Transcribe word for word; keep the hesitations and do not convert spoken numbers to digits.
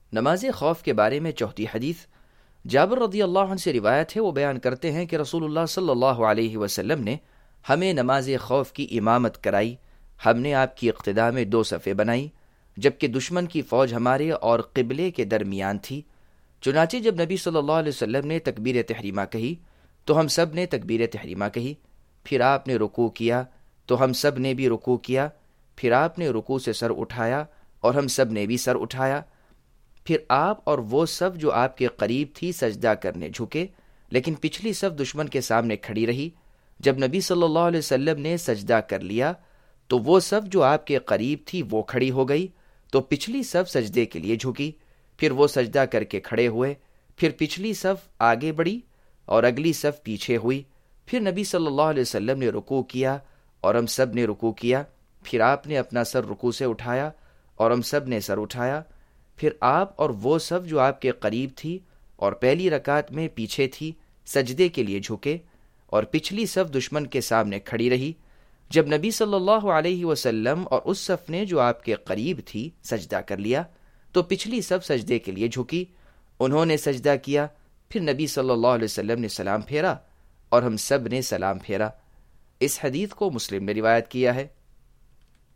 نماز خوف کے بارے میں چوتھی حدیث جابر رضی اللہ عنہ سے روایت ہے، وہ بیان کرتے ہیں کہ رسول اللہ صلی اللہ علیہ وسلم نے ہمیں نماز خوف کی امامت کرائی۔ ہم نے آپ کی اقتداء میں دو صفیں بنائی، جبکہ دشمن کی فوج ہمارے اور قبلے کے درمیان تھی۔ چنانچہ جب نبی صلی اللہ علیہ وسلم نے تکبیر تحریمہ کہی تو ہم سب نے تکبیر تحریمہ کہی، پھر آپ نے رکوع کیا تو ہم سب نے بھی رکوع کیا، پھر آپ نے رکوع سے سر اٹھایا اور ہم سب نے بھی سر اٹھایا، پھر آپ اور وہ صف جو آپ کے قریب تھی سجدہ کرنے جھکے، لیکن پچھلی صف دشمن کے سامنے کھڑی رہی۔ جب نبی صلی اللہ علیہ وسلم نے سجدہ کر لیا تو وہ صف جو آپ کے قریب تھی وہ کھڑی ہو گئی، تو پچھلی صف سجدے کے لیے جھکی، پھر وہ سجدہ کر کے کھڑے ہوئے، پھر پچھلی صف آگے بڑھی اور اگلی صف پیچھے ہوئی، پھر نبی صلی اللہ علیہ وسلم نے رکوع کیا اور ہم سب نے رکوع کیا، پھر آپ نے اپنا سر رکوع سے اٹھایا اور ہم سب نے سر اٹھایا، پھر آپ اور وہ صف جو آپ کے قریب تھی اور پہلی رکعت میں پیچھے تھی سجدے کے لیے جھکے، اور پچھلی صف دشمن کے سامنے کھڑی رہی۔ جب نبی صلی اللہ علیہ وسلم اور اس صف نے جو آپ کے قریب تھی سجدہ کر لیا تو پچھلی صف سجدے کے لیے جھکی، انہوں نے سجدہ کیا، پھر نبی صلی اللہ علیہ وسلم نے سلام پھیرا اور ہم سب نے سلام پھیرا۔ اس حدیث کو مسلم نے روایت کیا ہے۔